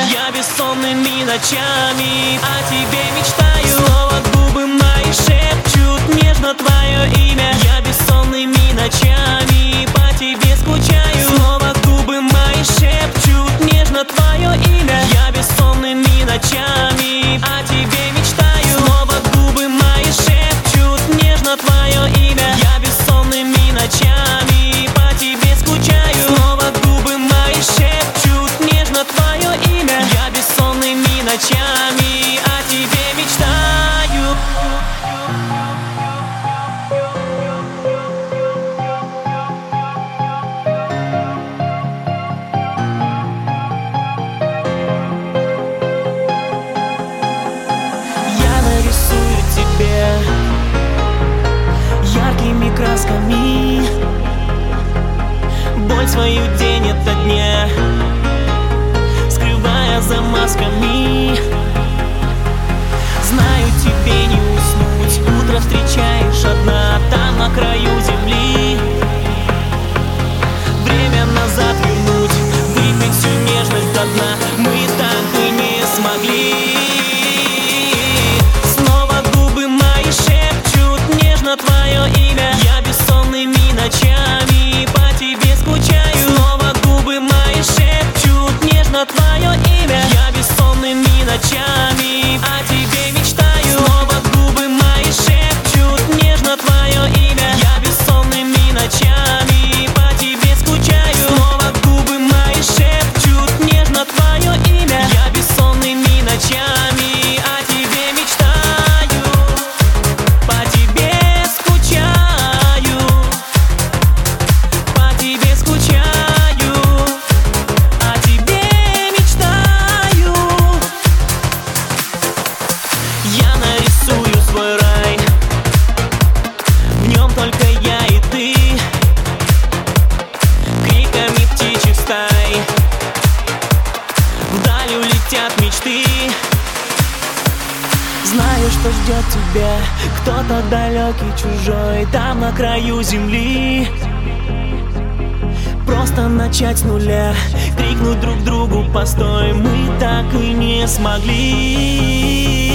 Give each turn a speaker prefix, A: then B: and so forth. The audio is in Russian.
A: Я бессонными ночами о тебе мечтаю. Снова губы мои шепчут нежно твое имя. Я бессонными ночами по тебе скучаю. Снова губы мои шепчут нежно твое имя. Я бессонными ночами о тебе мечтаю. Снова губы мои шепчут нежно твое имя. Я бессонными ночами по тебе скучаю. Снова губы мои шепчут нежно твое имя. Я бессонными ночами о тебе мечтаю. Я нарисую тебе яркими красками боль свою день ото дня, скрывая за масками. Знаю, тебе не уснуть, утро встречаешь одна там на краю земли. Время назад вернуть, выпить всю нежность до дна мы так и не смогли. Снова губы мои шепчут нежно твое имя. Я бессонными ночами по тебе скучаю. Снова губы мои шепчут нежно твое имя. Я бессонными ночами о тебе мечтаю. Снова губы мои шепчут нежно твое имя. Я бессонными ночами по тебе скучаю. Снова губы мои шепчут нежно твое имя. Я бессонными ночами о тебе мечтаю. По тебе скучаю. По тебе скучаю. О тебе мечтаю. Я нарисую свой рай, в нем только я и ты, криками птичьих стай вдаль улетят мечты. Знаю, что ждет тебя кто-то далекий, чужой, там на краю земли. Просто начать с нуля, крикнуть друг другу постой, мы так и не смогли.